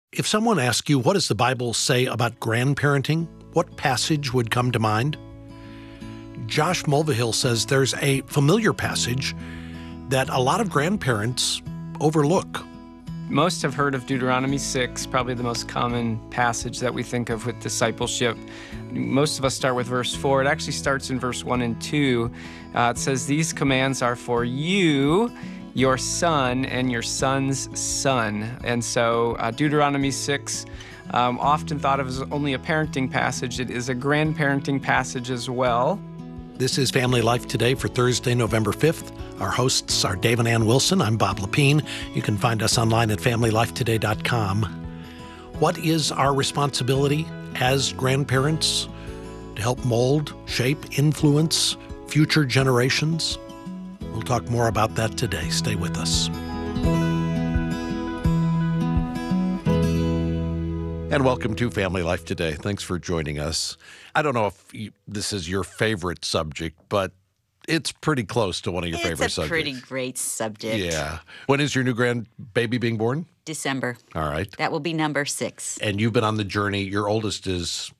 If someone asked you, what does the Bible say about grandparenting? What passage would come to mind? Josh Mulvihill says there's a familiar passage that a lot of grandparents overlook. Most have heard of Deuteronomy 6, probably the most common passage that we think of with discipleship. Most of us start with verse 4. It actually starts in verse 1 and 2. It says, "These commands are for you, your son, and your son's son." And so Deuteronomy 6, often thought of as only a parenting passage. It is a grandparenting passage as well. This is Family Life Today for Thursday, November 5th. Our hosts are Dave and Ann Wilson. I'm Bob Lepine. You can find us online at FamilyLifeToday.com. What is our responsibility as grandparents to help mold, shape, influence future generations? We'll talk more about that today. Stay with us. And welcome to Family Life Today. Thanks for joining us. I don't know if this is your favorite subject, but it's pretty close to one of your favorite subjects. It's a pretty great subject. Yeah. When is your new grandbaby being born? December. All right. That will be number 6. And you've been on the journey. Your oldest is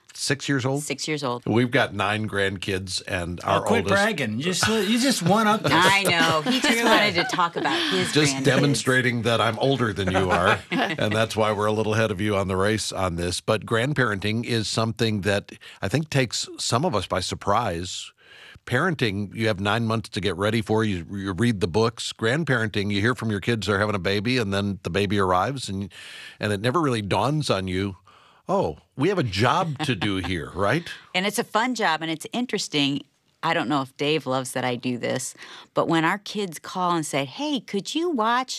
6 years old? 6 years old. We've got 9 grandkids, and our quit oldest... bragging. You just one up there. I know. He just wanted to talk about his Just grandkids. demonstrating that I'm older than you are, and that's why we're a little ahead of you on the race on this. But grandparenting is something that I think takes some of us by surprise. Parenting, you have 9 months to get ready for. You read the books. Grandparenting, you hear from your kids they're having a baby, and then the baby arrives, and it never really dawns on you, oh, we have a job to do here, right? And it's a fun job, and it's interesting. I don't know if Dave loves that I do this, but when our kids call and say, hey, could you watch?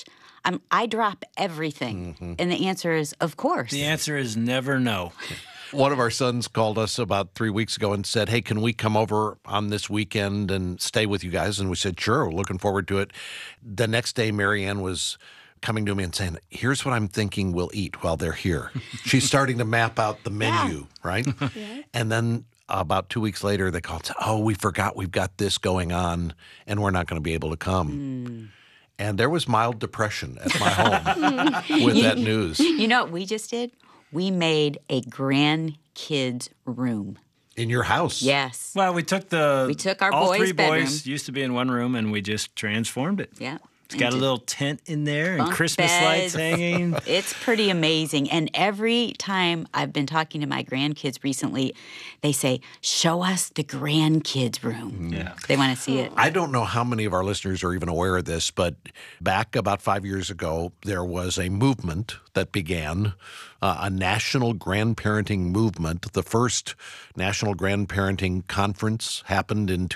I drop everything. Mm-hmm. And the answer is, of course. The answer is never no. One of our sons called us about 3 weeks ago and said, hey, can we come over on this weekend and stay with you guys? And we said, sure, looking forward to it. The next day, Marianne was coming to me and saying, here's what I'm thinking we'll eat while they're here. She's starting to map out the menu, right? Yeah. And then about 2 weeks later, they called and said, oh, we forgot we've got this going on, and we're not going to be able to come. And there was mild depression at my home with that news. You know what we just did? We made a grandkids room. In your house? Yes. Well, we took our all boys' 3 bedroom. boys used to be in one room, and we just transformed it. Yeah. It's got a little tent in there and bunk Christmas beds. lights hanging. It's pretty amazing. And every time I've been talking to my grandkids recently, they say, show us the grandkids room. Yeah. They want to see it. I don't know how many of our listeners are even aware of this, but back about 5 years ago, there was a movement that began, a national grandparenting movement. The first National Grandparenting Conference happened in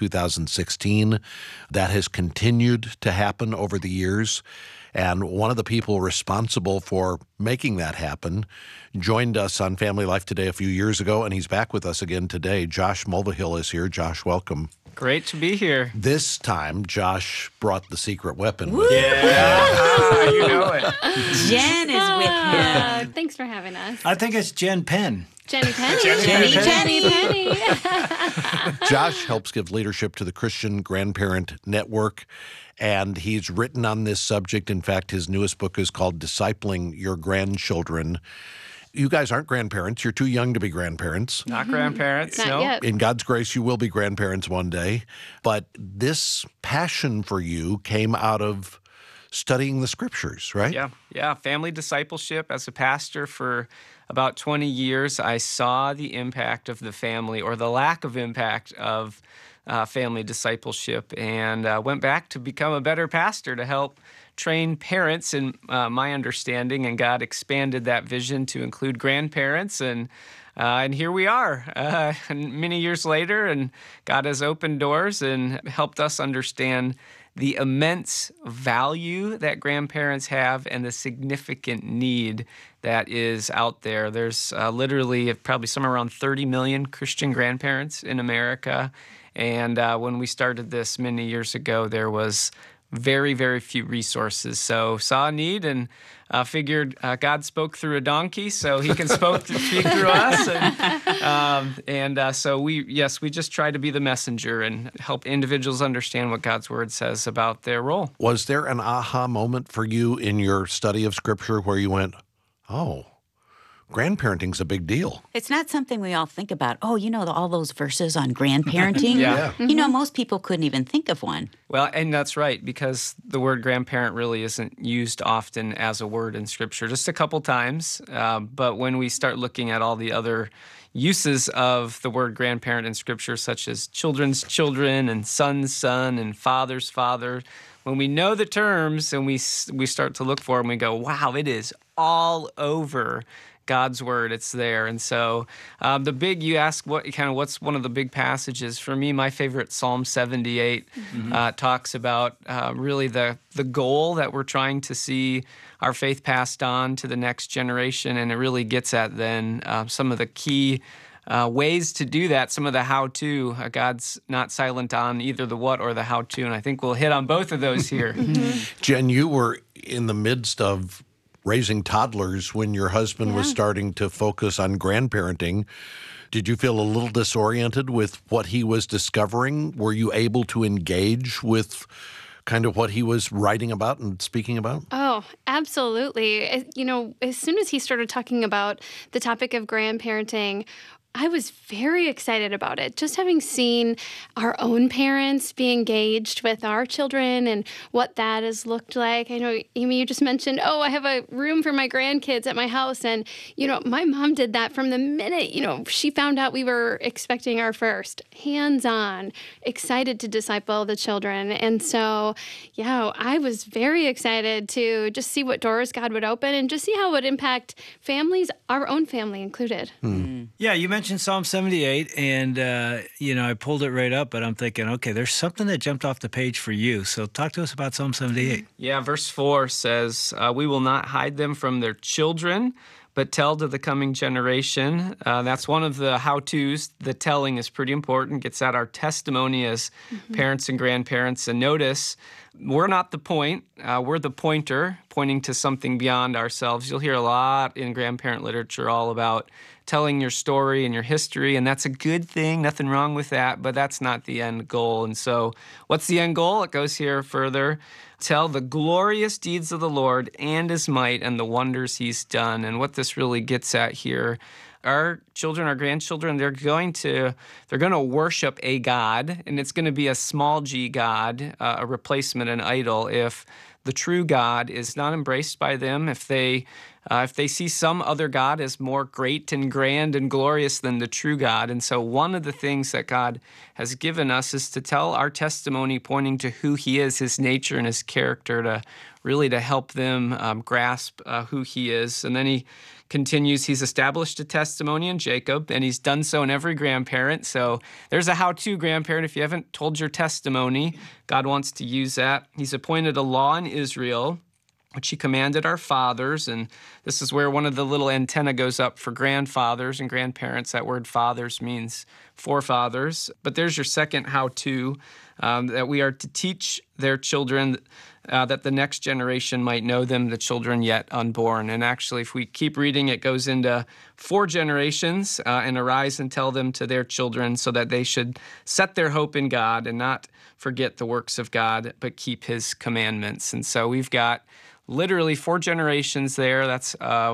2016. That has continued to happen over the years. And one of the people responsible for making that happen joined us on Family Life Today a few years ago, and he's back with us again today. Josh Mulvihill is here. Josh, welcome. Great to be here. This time, Josh brought the secret weapon with him. Yeah, you know it. Jen is with him. Thanks for having us. I think it's Jen Penn. Jenny Penny. Jenny Penny. Josh helps give leadership to the Christian Grandparent Network, and he's written on this subject. In fact, his newest book is called Discipling Your Grandchildren. You guys aren't grandparents. You're too young to be grandparents. Not grandparents, Not no. yet. In God's grace, you will be grandparents one day. But this passion for you came out of studying the scriptures, right? Yeah. Family discipleship. As a pastor for about 20 years, I saw the impact of the family, or the lack of impact of family discipleship, and went back to become a better pastor to help train parents in my understanding, and God expanded that vision to include grandparents, and here we are many years later, and God has opened doors and helped us understand the immense value that grandparents have and the significant need that is out there. There's literally probably somewhere around 30 million Christian grandparents in America, and when we started this many years ago, there was very, very few resources. So saw a need and figured God spoke through a donkey, so he can speak through us. So we just try to be the messenger and help individuals understand what God's word says about their role. Was there an aha moment for you in your study of Scripture where you went, oh, grandparenting's a big deal. It's not something we all think about. Oh, all those verses on grandparenting. Yeah. Most people couldn't even think of one. Well, and that's right, because the word grandparent really isn't used often as a word in Scripture, just a couple times. But when we start looking at all the other uses of the word grandparent in Scripture, such as children's children and son's son and father's father, when we know the terms and we start to look for them, we go, wow, it is all over God's word. It's there. And so you ask what's one of the big passages. For me, my favorite, Psalm 78, talks about really the goal that we're trying to see our faith passed on to the next generation. And it really gets at then some of the key ways to do that, some of the how-to. God's not silent on either the what or the how-to, and I think we'll hit on both of those here. Jen, you were in the midst of raising toddlers when your husband was starting to focus on grandparenting. Did you feel a little disoriented with what he was discovering? Were you able to engage with kind of what he was writing about and speaking about? Oh, absolutely. As soon as he started talking about the topic of grandparenting, I was very excited about it. Just having seen our own parents be engaged with our children and what that has looked like. I know, Amy, you just mentioned, I have a room for my grandkids at my house. And, my mom did that from the minute, she found out we were expecting our first. Hands-on, excited to disciple the children. And so, I was very excited to just see what doors God would open and just see how it would impact families, our own family included. Yeah, you mentioned Psalm 78, and, I pulled it right up, but I'm thinking, okay, there's something that jumped off the page for you. So talk to us about Psalm 78. Yeah, verse 4 says, we will not hide them from their children, but tell to the coming generation. That's one of the how-tos. The telling is pretty important. Gets at our testimony as parents and grandparents. And notice, we're not the point. We're the pointer, pointing to something beyond ourselves. You'll hear a lot in grandparent literature all about telling your story and your history, and that's a good thing. Nothing wrong with that, but that's not the end goal. And so what's the end goal? It goes here further. Tell the glorious deeds of the Lord and his might and the wonders he's done. And what this really gets at here, our children, our grandchildren, they're going to worship a God, and it's going to be a small g God, a replacement, an idol, if the true God is not embraced by them, if they see some other God as more great and grand and glorious than the true God. And so one of the things that God has given us is to tell our testimony pointing to who he is, his nature and his character, to help them grasp who he is. And then he continues, he's established a testimony in Jacob, and he's done so in every grandparent. So there's a how-to grandparent. If you haven't told your testimony, God wants to use that. He's appointed a law in Israel, which he commanded our fathers. And this is where one of the little antenna goes up for grandfathers and grandparents. That word fathers means forefathers. But there's your second how-to, that we are to teach their children that the next generation might know them, the children yet unborn. And actually, if we keep reading, it goes into 4 generations, and arise and tell them to their children so that they should set their hope in God and not forget the works of God, but keep his commandments. And so we've got literally 4 generations there. That's,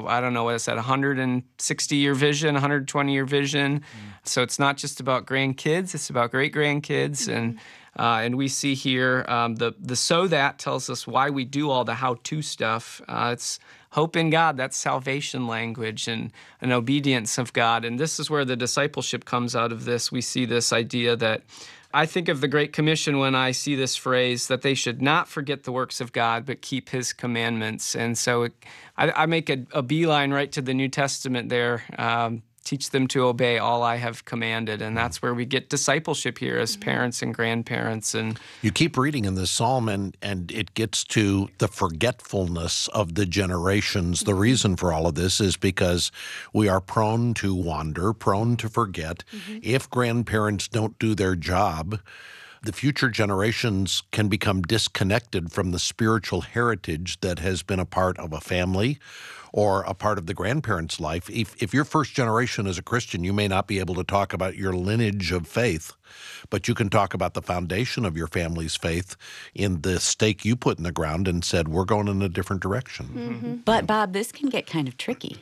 160-year vision, 120-year vision. So it's not just about grandkids, it's about great-grandkids. And we see here the so that tells us why we do all the how-to stuff. It's hope in God. That's salvation language and an obedience of God. And this is where the discipleship comes out of this. We see this idea that I think of the Great Commission when I see this phrase, that they should not forget the works of God, but keep his commandments. And so I make a beeline right to the New Testament there. Teach them to obey all I have commanded. And that's where we get discipleship here as parents and grandparents. And you keep reading in this psalm, and it gets to the forgetfulness of the generations. The reason for all of this is because we are prone to wander, prone to forget. If grandparents don't do their job, the future generations can become disconnected from the spiritual heritage that has been a part of a family or a part of the grandparents' life. If your first generation is a Christian, you may not be able to talk about your lineage of faith, but you can talk about the foundation of your family's faith in the stake you put in the ground and said, we're going in a different direction. But, Bob, this can get kind of tricky.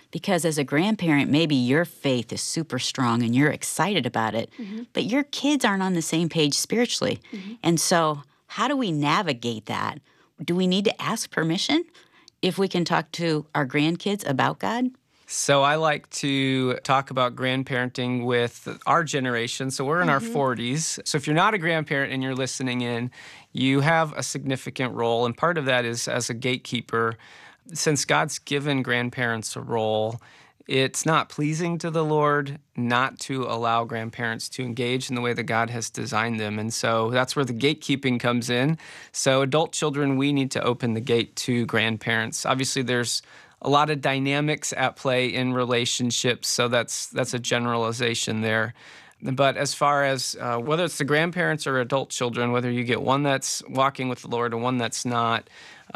Because as a grandparent, maybe your faith is super strong and you're excited about it, but your kids aren't on the same page spiritually. And so, how do we navigate that? Do we need to ask permission if we can talk to our grandkids about God? So I like to talk about grandparenting with our generation. So we're in our 40s. So if you're not a grandparent and you're listening in, you have a significant role. And part of that is as a gatekeeper. Since God's given grandparents a role, it's not pleasing to the Lord not to allow grandparents to engage in the way that God has designed them. And so that's where the gatekeeping comes in. So adult children, we need to open the gate to grandparents. Obviously, there's a lot of dynamics at play in relationships, so that's a generalization there. But as far as whether it's the grandparents or adult children, whether you get one that's walking with the Lord and one that's not,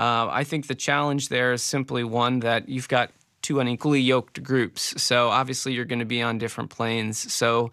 I think the challenge there is simply one that you've got two unequally yoked groups. So obviously you're going to be on different planes. So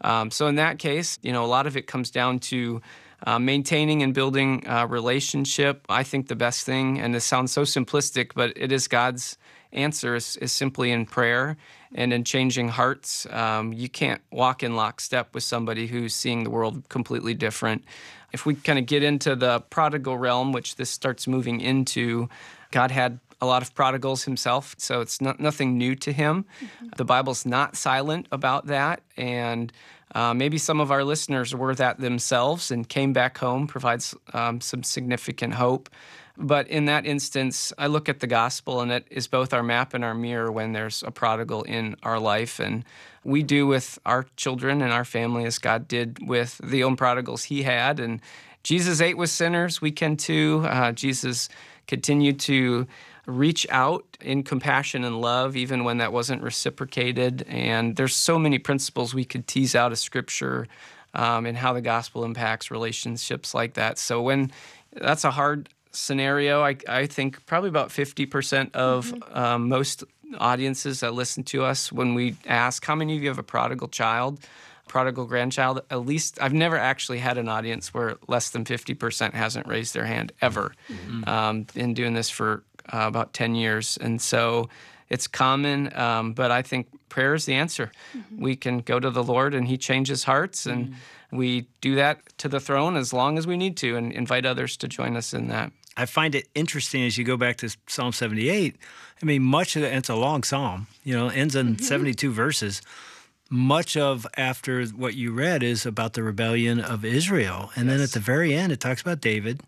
in that case, a lot of it comes down to maintaining and building a relationship. I think the best thing, and this sounds so simplistic, but it is God's answer, is simply in prayer and in changing hearts. You can't walk in lockstep with somebody who's seeing the world completely different. If we kind of get into the prodigal realm, which this starts moving into, God had a lot of prodigals himself, so it's nothing new to him. The Bible's not silent about that, and maybe some of our listeners were that themselves and came back home, provides some significant hope. But in that instance, I look at the gospel, and it is both our map and our mirror when there's a prodigal in our life. And we do with our children and our family as God did with the own prodigals he had. And Jesus ate with sinners. We can too. Jesus continued to reach out in compassion and love, even when that wasn't reciprocated. And there's so many principles we could tease out of Scripture and how the gospel impacts relationships like that. So when that's a hard scenario, I think probably about 50% of most audiences that listen to us, when we ask, how many of you have a prodigal child, prodigal grandchild, at least I've never actually had an audience where less than 50% hasn't raised their hand ever. Been doing this for about 10 years. And so it's common, but I think prayer is the answer. We can go to the Lord and he changes hearts, and we do that to the throne as long as we need to and invite others to join us in that. I find it interesting as you go back to Psalm 78. I mean, much of it, it's a long psalm, ends in 72 verses. Much of after what you read is about the rebellion of Israel. And then at the very end, it talks about David.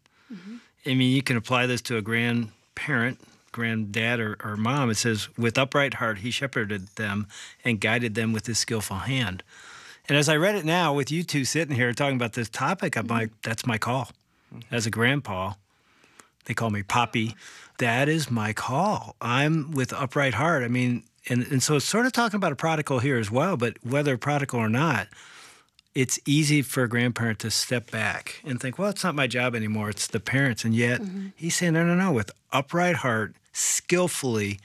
I mean, you can apply this to a grandparent, granddad or mom. It says, with upright heart, he shepherded them and guided them with his skillful hand. And as I read it now with you two sitting here talking about this topic, I'm like, that's my call. As a grandpa, they call me Poppy. That is my call. I'm with upright heart. I mean, and so it's sort of talking about a prodigal here as well, but whether prodigal or not, it's easy for a grandparent to step back and think, well, it's not my job anymore. It's the parents. And yet he's saying, no, with upright heart, skillfully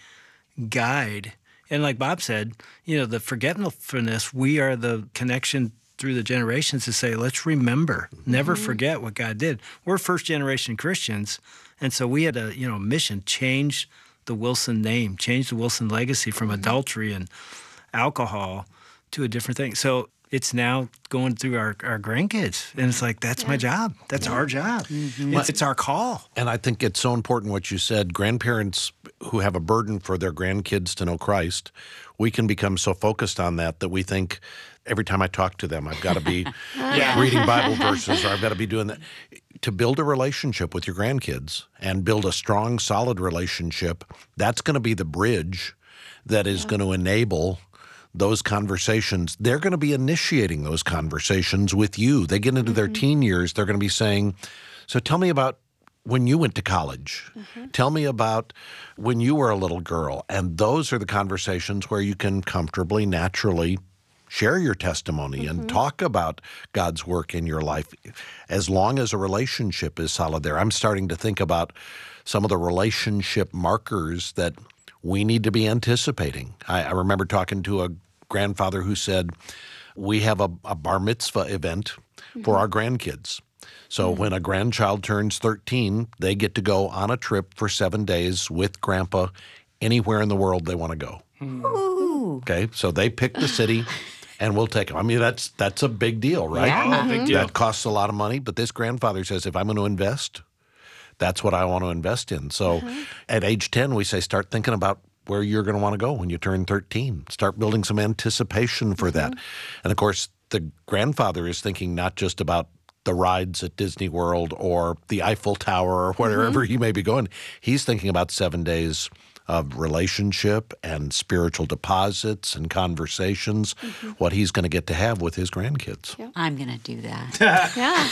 guide. And like Bob said, the forgetfulness, we are the connection through the generations to say, let's remember, never forget what God did. We're first-generation Christians, and so we had a mission, change the Wilson name, change the Wilson legacy from adultery and alcohol to a different thing. So it's now going through our grandkids, and it's like, that's my job. That's our job. It's our call. And I think it's so important what you said. Grandparents who have a burden for their grandkids to know Christ, we can become so focused on that we think every time I talk to them, I've got to be reading Bible verses, or I've got to be doing that. To build a relationship with your grandkids and build a strong, solid relationship, that's going to be the bridge that is going to enable those conversations. They're going to be initiating those conversations with you. They get into their teen years, they're going to be saying, so tell me about when you went to college. Tell me about when you were a little girl. And those are the conversations where you can comfortably, naturally share your testimony and talk about God's work in your life, as long as a relationship is solid there. I'm starting to think about some of the relationship markers that we need to be anticipating. I remember talking to a grandfather who said, we have a bar mitzvah event for our grandkids. So when a grandchild turns 13, they get to go on a trip for 7 days with grandpa anywhere in the world they want to go. Ooh. Okay, so they pick the city, and we'll take them. I mean, that's a big deal, right? Yeah. Big deal. That costs a lot of money, but this grandfather says, if I'm going to invest, that's what I want to invest in. So at age 10, we say start thinking about where you're going to want to go when you turn 13. Start building some anticipation for that. And, of course, the grandfather is thinking not just about the rides at Disney World or the Eiffel Tower or wherever he may be going. He's thinking about 7 days of relationship and spiritual deposits and conversations, what he's going to get to have with his grandkids. I'm going to do that.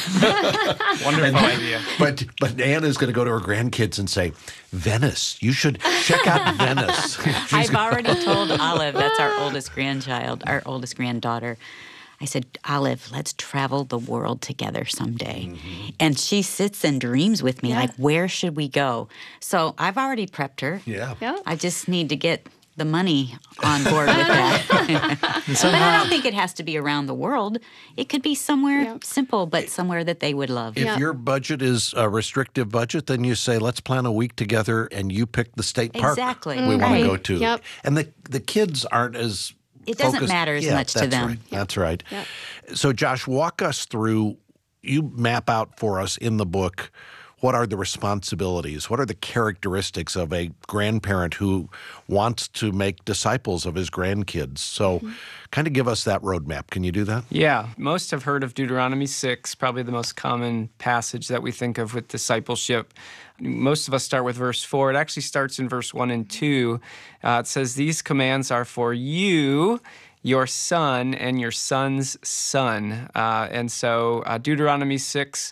Yeah. Wonderful idea. But Anna's going to go to her grandkids and say, Venice, you should check out Venice. I've already told Olive, that's our oldest grandchild, our oldest granddaughter. I said, Olive, let's travel the world together someday. And she sits and dreams with me, like, where should we go? So I've already prepped her. Yeah. Yeah. I just need to get the money on board with that. But I don't think it has to be around the world. It could be somewhere simple, but somewhere that they would love. If your budget is a restrictive budget, then you say, let's plan a week together and you pick the state park Exactly. we want Right. to go to. Yep. And the kids aren't as It doesn't focused. matter as Yeah, much to that's them. Right. That's right. Yep. So, Josh, walk us through, you map out for us in the book, what are the responsibilities? What are the characteristics of a grandparent who wants to make disciples of his grandkids? So kind of give us that roadmap. Can you do that? Yeah, most have heard of Deuteronomy 6, probably the most common passage that we think of with discipleship. Most of us start with verse 4. It actually starts in verse 1 and 2. It says, these commands are for you, your son, and your son's son. And so Deuteronomy 6,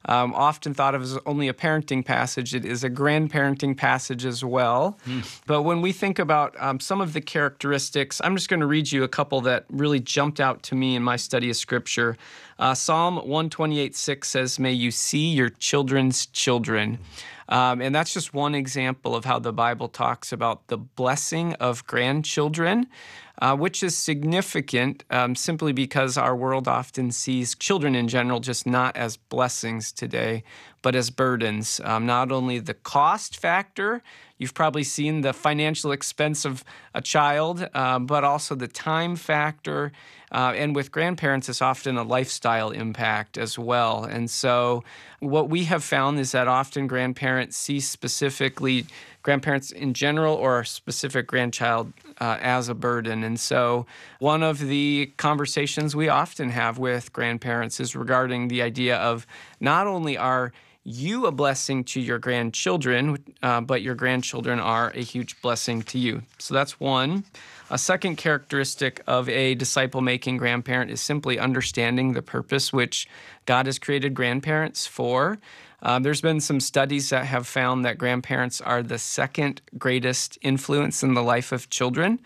often thought of as only a parenting passage. It is a grandparenting passage as well. But when we think about some of the characteristics, I'm just going to read you a couple that really jumped out to me in my study of Scripture. Psalm 128:6 says, may you see your children's children. And that's just one example of how the Bible talks about the blessing of grandchildren, which is significant simply because our world often sees children in general just not as blessings today, but as burdens. Not only the cost factor, you've probably seen the financial expense of a child, but also the time factor. And with grandparents, it's often a lifestyle impact as well. And so what we have found is that often grandparents see specifically grandparents in general or a specific grandchild as a burden. And so one of the conversations we often have with grandparents is regarding the idea of not only are you a blessing to your grandchildren, but your grandchildren are a huge blessing to you. So that's one. A second characteristic of a disciple-making grandparent is simply understanding the purpose which God has created grandparents for. There's been some studies that have found that grandparents are the second greatest influence in the life of children.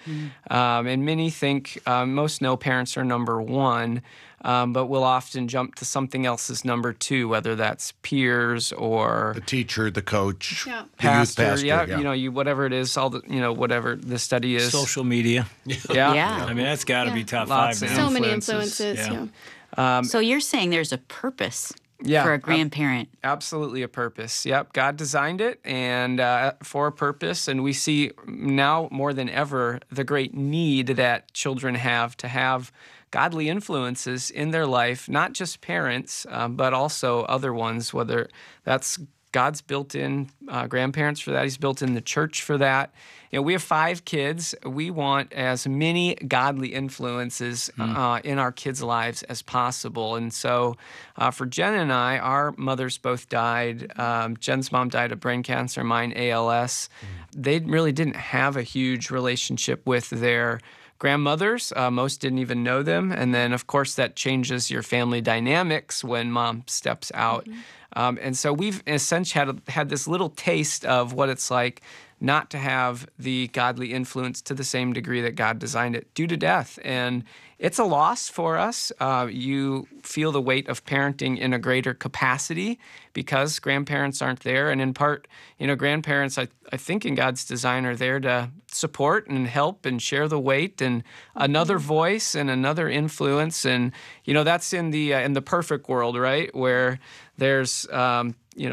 And many think, most know parents are number one, but we'll often jump to something else as number two, whether that's peers or The teacher, the coach, Yeah. the youth pastor. you know, whatever it is, all the, you know, whatever the study is. Social media. Yeah. I mean, that's got to be top Lots five of now. So many influences. influences. Yeah. So you're saying there's a purpose Yeah. for a grandparent. Absolutely a purpose. Yep, God designed it and for a purpose, and we see now more than ever the great need that children have to have godly influences in their life, not just parents, but also other ones, whether that's God's built in grandparents for that. He's built in the church for that. You know, we have 5 kids. We want as many godly influences in our kids' lives as possible. And so for Jen and I, our mothers both died. Jen's mom died of brain cancer, mine ALS. They really didn't have a huge relationship with their grandmothers. Most didn't even know them. And then, of course, that changes your family dynamics when mom steps out. And so we've, in a sense, had this little taste of what it's like not to have the godly influence to the same degree that God designed it due to death. And it's a loss for us. You feel the weight of parenting in a greater capacity because grandparents aren't there. And in part, you know, grandparents, I think in God's design are there to support and help and share the weight and another voice and another influence. And, you know, that's in the perfect world, right? Where there's, you know,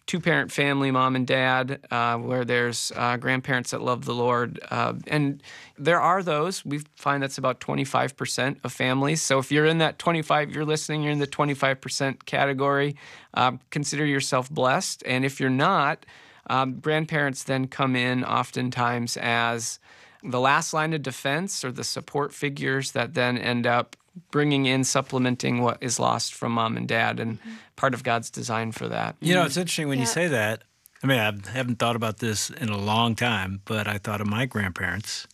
two-parent family, mom and dad, where there's grandparents that love the Lord. And there are those. We find that's about 25% of families. So if you're in that 25, you're listening, you're in the 25% category, consider yourself blessed. And if you're not, grandparents then come in oftentimes as the last line of defense or the support figures that then end up bringing in, supplementing what is lost from mom and dad, and part of God's design for that. You know, it's interesting when you say that. I mean, I haven't thought about this in a long time, but I thought of my grandparents.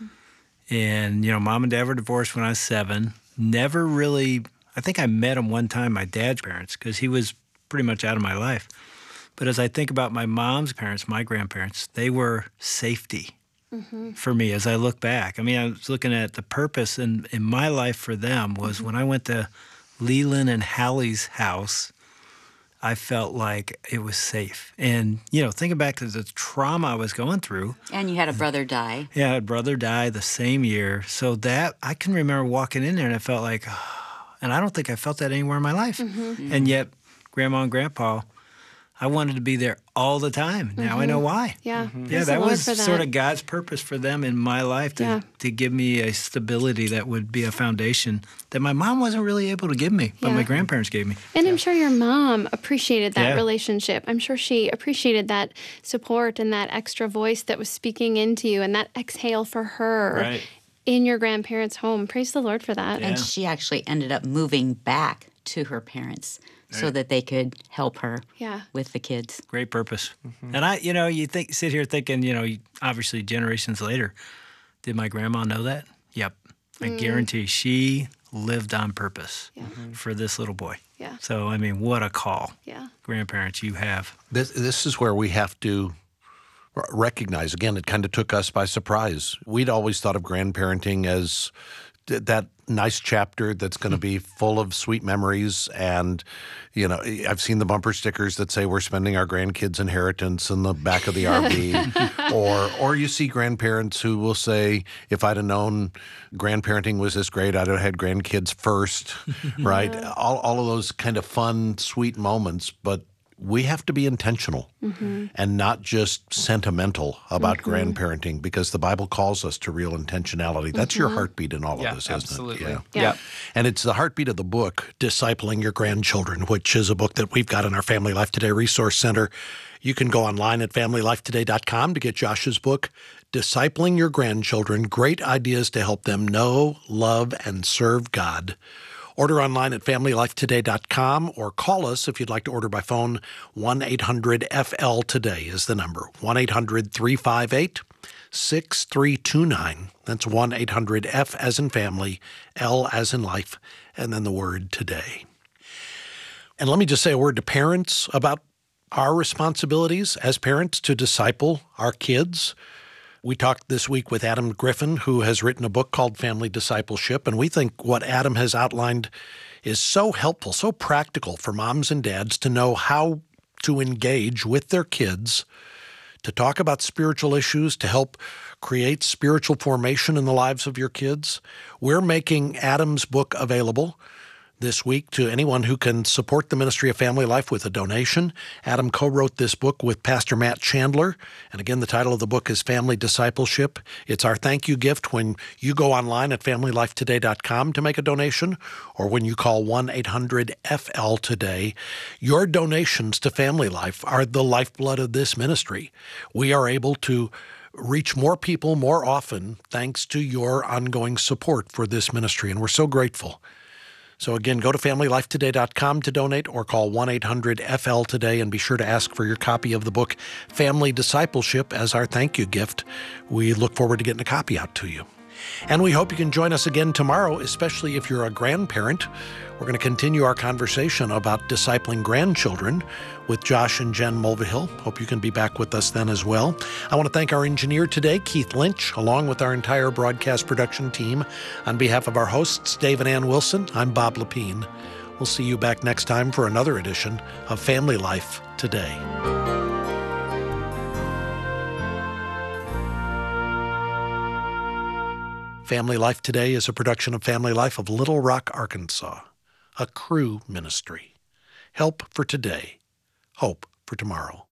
And, you know, mom and dad were divorced when I was 7. Never really, I think I met him one time, my dad's parents, because he was pretty much out of my life. But as I think about my mom's parents, my grandparents, they were safety. For me as I look back. I mean, I was looking at the purpose in my life for them was when I went to Leland and Hallie's house, I felt like it was safe. And, you know, thinking back to the trauma I was going through. And you had a brother die. Yeah, I had a brother die the same year. So that, I can remember walking in there and I felt like, and I don't think I felt that anywhere in my life. And yet, Grandma and Grandpa, I wanted to be there all the time. Now I know why. Yeah. Yeah, that was sort of God's purpose for them in my life to give me a stability that would be a foundation that my mom wasn't really able to give me, but my grandparents gave me. And I'm sure your mom appreciated that relationship. I'm sure she appreciated that support and that extra voice that was speaking into you and that exhale for her in your grandparents' home. Praise the Lord for that. And she actually ended up moving back to her parents so that they could help her with the kids. Great purpose. And I, you know, you sit here thinking, you know, obviously generations later, did my grandma know that? Yep. I guarantee she lived on purpose for this little boy. Yeah. So, I mean, what a call. Yeah. Grandparents you have. This is where we have to recognize, again, it kind of took us by surprise. We'd always thought of grandparenting as that nice chapter that's going to be full of sweet memories. And, you know, I've seen the bumper stickers that say we're spending our grandkids' inheritance in the back of the RV. or you see grandparents who will say, if I'd have known grandparenting was this great, I'd have had grandkids first, right? All of those kind of fun, sweet moments. But we have to be intentional and not just sentimental about grandparenting, because the Bible calls us to real intentionality. That's your heartbeat in all of this, absolutely. isn't it? Yeah. And it's the heartbeat of the book, Discipling Your Grandchildren, which is a book that we've got in our Family Life Today Resource Center. You can go online at FamilyLifeToday.com to get Josh's book, Discipling Your Grandchildren, Great Ideas to Help Them Know, Love, and Serve God. Order online at FamilyLifeToday.com or call us if you'd like to order by phone. 1-800-FL-TODAY is the number. 1-800-358-6329. That's 1-800-F as in family, L as in life, and then the word today. And let me just say a word to parents about our responsibilities as parents to disciple our kids. We talked this week with Adam Griffin, who has written a book called Family Discipleship, and we think what Adam has outlined is so helpful, so practical for moms and dads to know how to engage with their kids, to talk about spiritual issues, to help create spiritual formation in the lives of your kids. We're making Adam's book available this week to anyone who can support the ministry of Family Life with a donation. Adam co-wrote this book with Pastor Matt Chandler. And again, the title of the book is Family Discipleship. It's our thank you gift when you go online at FamilyLifeToday.com to make a donation, or when you call 1-800-FL-TODAY. Your donations to Family Life are the lifeblood of this ministry. We are able to reach more people more often thanks to your ongoing support for this ministry, and we're so grateful. So again, go to FamilyLifeToday.com to donate or call 1-800-FL-TODAY and be sure to ask for your copy of the book Family Discipleship as our thank you gift. We look forward to getting a copy out to you. And we hope you can join us again tomorrow, especially if you're a grandparent. We're going to continue our conversation about discipling grandchildren with Josh and Jen Mulvihill. Hope you can be back with us then as well. I want to thank our engineer today, Keith Lynch, along with our entire broadcast production team. On behalf of our hosts, Dave and Ann Wilson, I'm Bob Lepine. We'll see you back next time for another edition of Family Life Today. Family Life Today is a production of Family Life of Little Rock, Arkansas, a Cru ministry. Help for today, hope for tomorrow.